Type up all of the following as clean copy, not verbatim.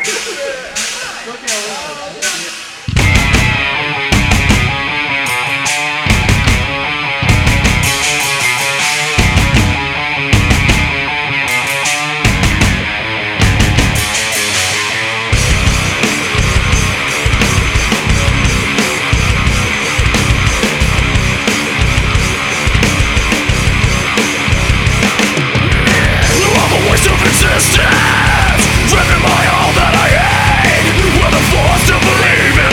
Driven by all that I hate, with a force to believe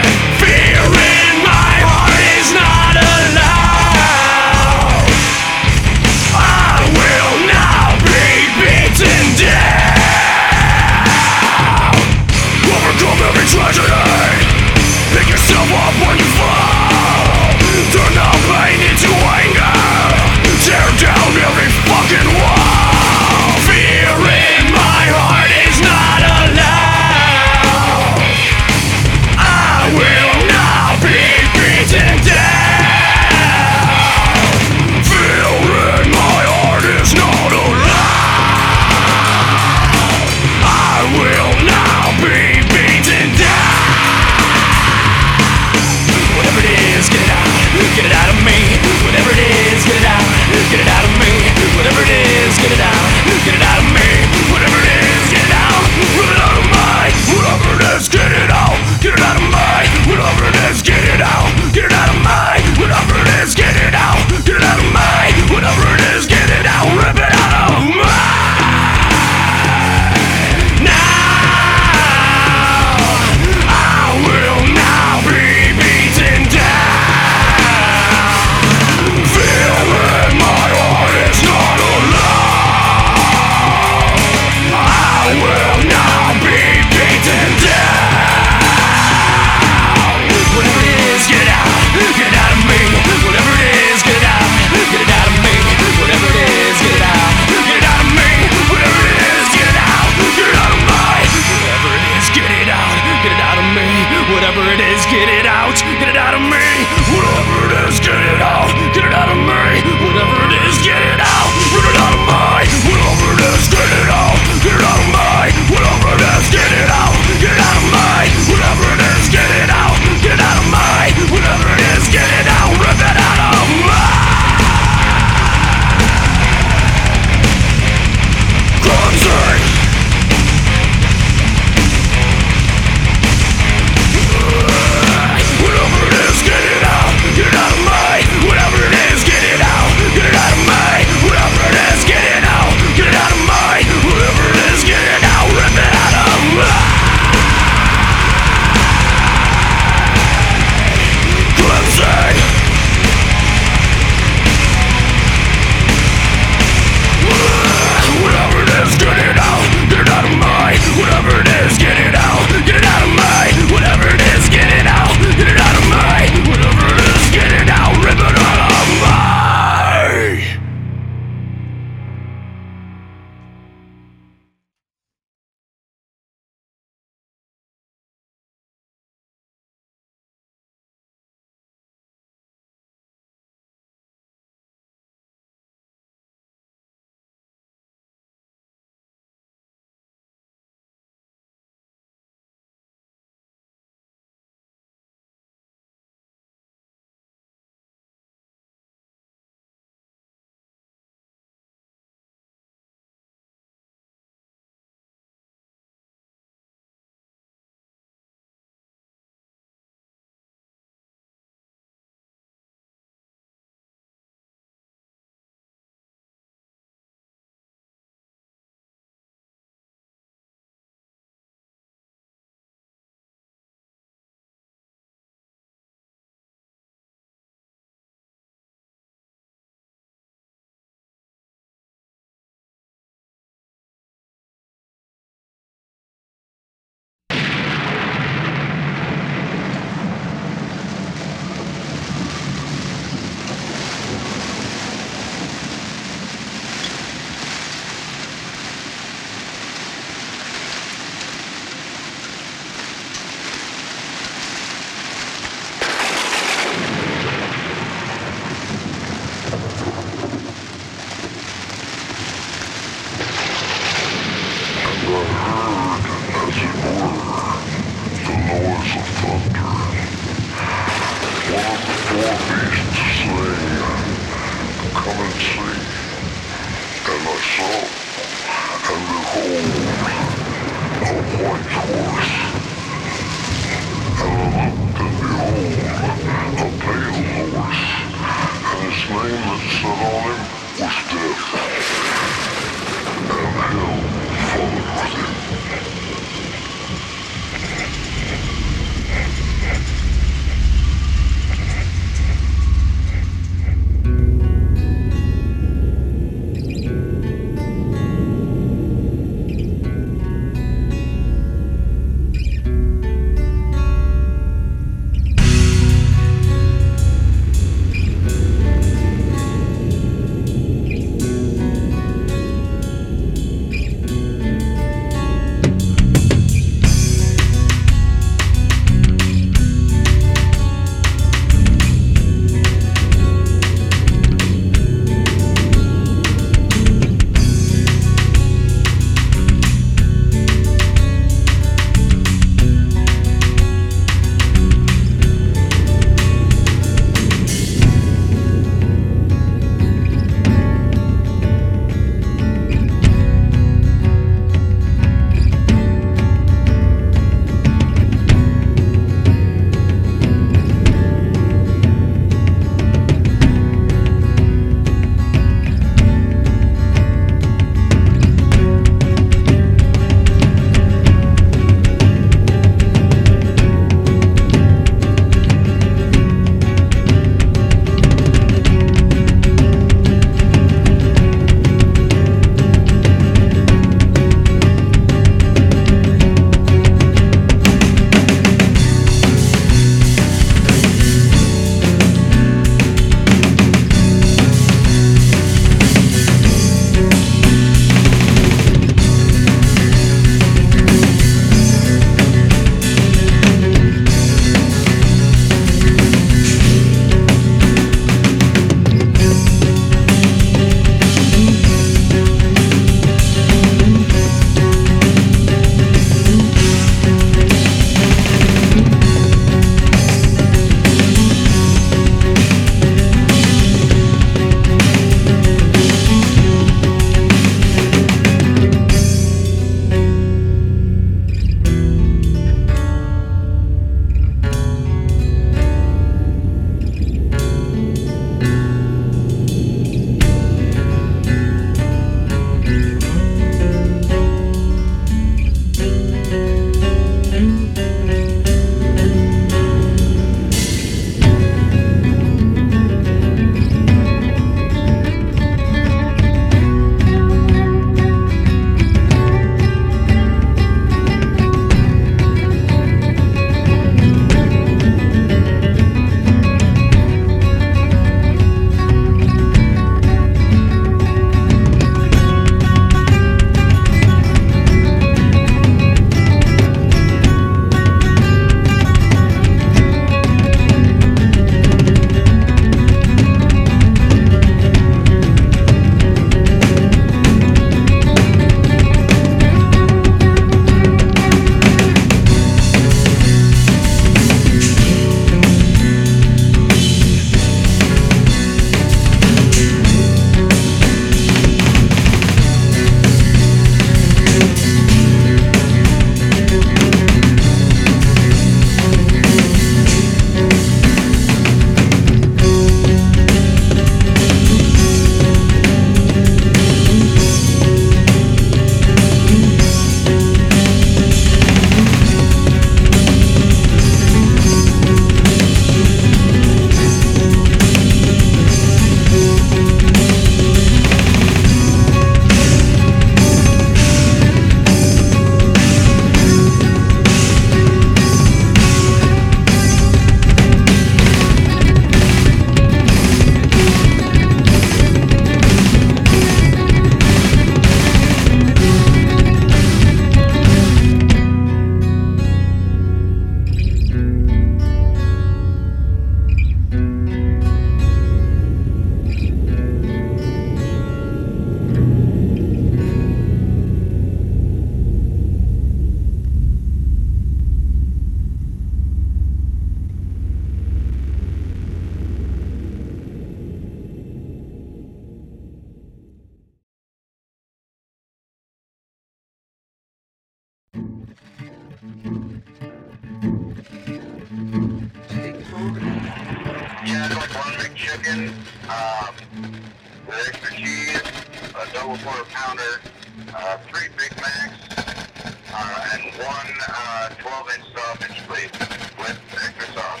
chicken with extra cheese, a double quarter pounder, 3 Big Macs, and one 12-inch sausage, please, with extra sauce.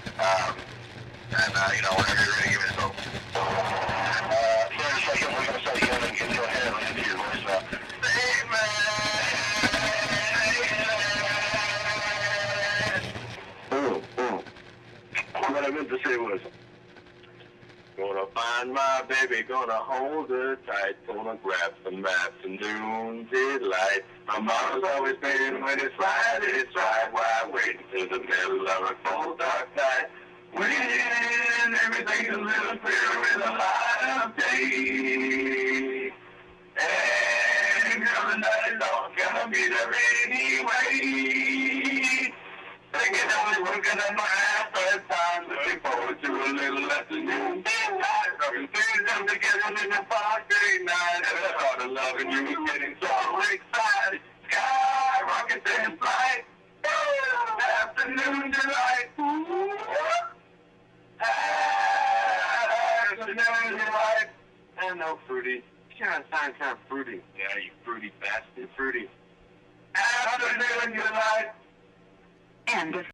Whenever you're ready, give me a soap. Sorry, a second, we're going to start yelling into your head and into your voicemail. Hey, man! What I meant to say was, gonna find my baby, gonna hold her tight, gonna grab some maps and noonday light. My mama's always saying when it's right, why wait until the middle of a cold dark night? When everything's a little clearer with a light of day. And girl, the night is all gonna be there anyway. Thinking I was working on my ass first time, looking forward to a little afternoon daylight. Rubbing things up together in the park day night. And I thought of loving you was getting so excited. Sky rockets in flight. Afternoon delight. Afternoon delight. And no fruity. You can't sound kind of fruity. Yeah, you fruity bastard. Fruity. Afternoon delight. End of